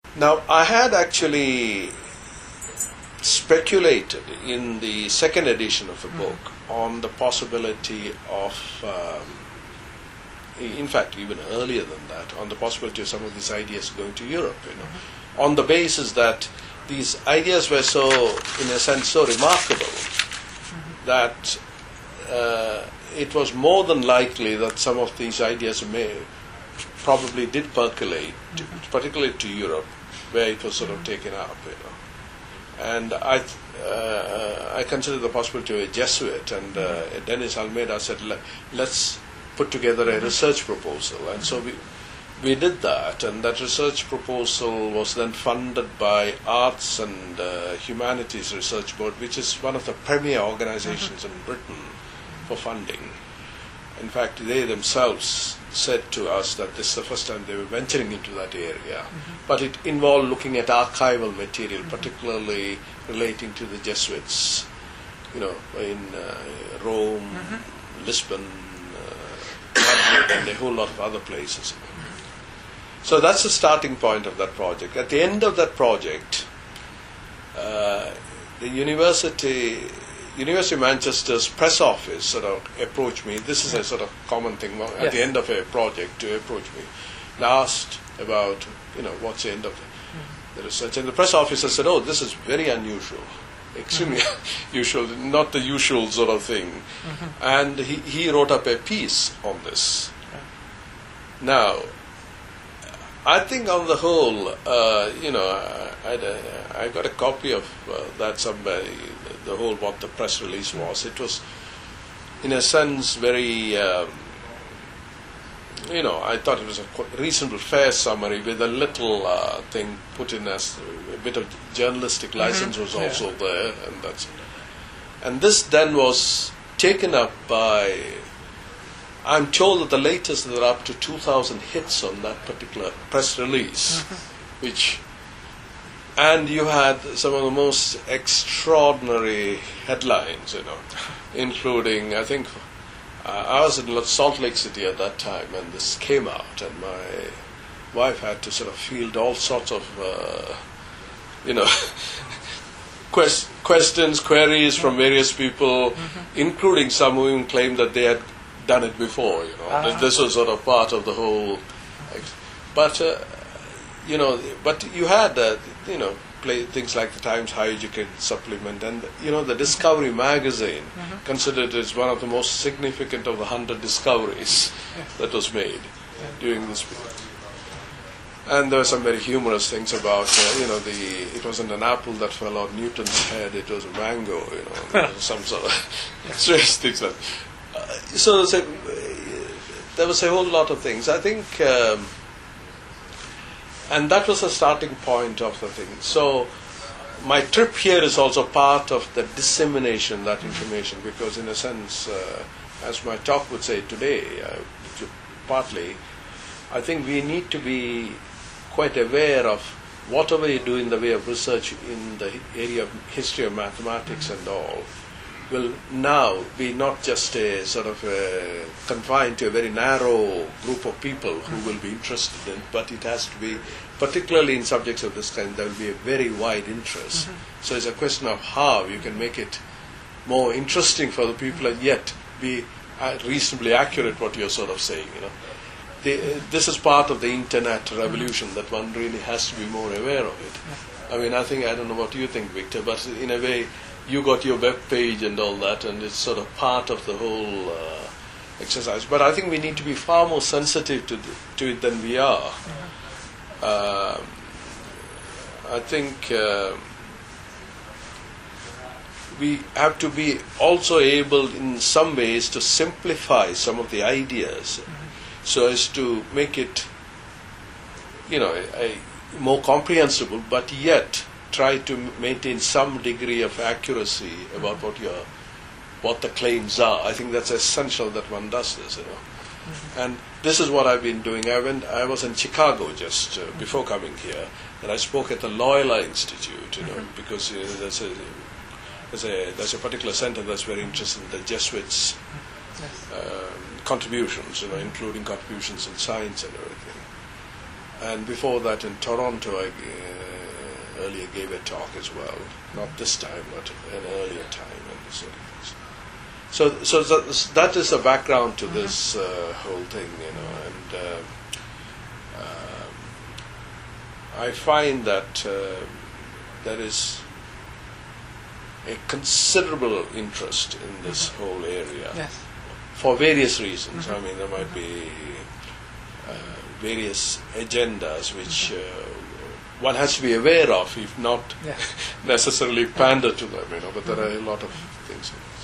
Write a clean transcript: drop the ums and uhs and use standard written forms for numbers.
Now, I had actually speculated in the second edition of the book on the possibility of, in fact, even earlier than that, on the possibility of some of these ideas going to Europe, on the basis that these ideas were so, in a sense, so remarkable that it was more than likely that some of these ideas probably did percolate, particularly to Europe, where it was sort of taken up, And I consider the possibility of a Jesuit, and Dennis Almeida said, let's put together a research proposal. And so we did that, and that research proposal was then funded by Arts and Humanities Research Board, which is one of the premier organizations in Britain for funding. In fact, they themselves said to us that this is the first time they were venturing into that area. But it involved looking at archival material, particularly relating to the Jesuits, in Rome, Lisbon, Madrid, and a whole lot of other places. So that's the starting point of that project. At the end of that project, the University of Manchester's press office sort of approached me. This is a sort of common thing at the end of a project to approach me and asked about, what's the end of the research. And the press officer said, oh, this is very unusual, extremely usual, not the usual sort of thing. And he wrote up a piece on this. Now, I think on the whole, I got a copy of that somewhere, the whole what the press release was. It was, in a sense, very, I thought it was a reasonable, fair summary with a little thing put in as a bit of journalistic license was also there, and that's it. And this then was taken up by, I'm told that the latest there are up to 2,000 hits on that particular press release, and you had some of the most extraordinary headlines, including, I think, I was in Salt Lake City at that time, and this came out, and my wife had to sort of field all sorts of, questions, queries from various people, including some who even claimed that they had done it before, This was sort of part of the whole. But but you had things like the Times Higher Education Supplement, and the Discovery magazine considered it one of the most significant of the 100 discoveries that was made during this period. And there were some very humorous things about it wasn't an apple that fell on Newton's head, it was a mango, some sort of strange things like that. So there was a whole lot of things. I think, and that was the starting point of the thing. So my trip here is also part of the dissemination of that information, because in a sense, as my talk would say today, partly, I think we need to be quite aware of whatever you do in the way of research in the area of history of mathematics and all, will now be not just a sort of confined to a very narrow group of people who will be interested in, but it has to be, particularly in subjects of this kind, there will be a very wide interest. So it's a question of how you can make it more interesting for the people and yet be reasonably accurate what you're sort of saying. This is part of the internet revolution, that one really has to be more aware of it. I mean, I don't know what you think, Victor, but in a way, you got your web page and all that, and it's sort of part of the whole exercise. But I think we need to be far more sensitive to it than we are. I think we have to be also able, in some ways, to simplify some of the ideas, so as to make it, more comprehensible, but yet try to maintain some degree of accuracy about what the claims are. I think that's essential that one does this, And this is what I've been doing. I was in Chicago just before coming here, and I spoke at the Loyola Institute, because there's a particular center that's very interested in the Jesuits' contributions, including contributions in science and everything. and before that in Toronto, I earlier gave a talk as well. Not this time, but an earlier time, and this sort of things. So that is the background to this whole thing, and I find that there is a considerable interest in this whole area. Yes. For various reasons. I mean, there might be various agendas which one has to be aware of, if not necessarily pander to them, but there are a lot of things.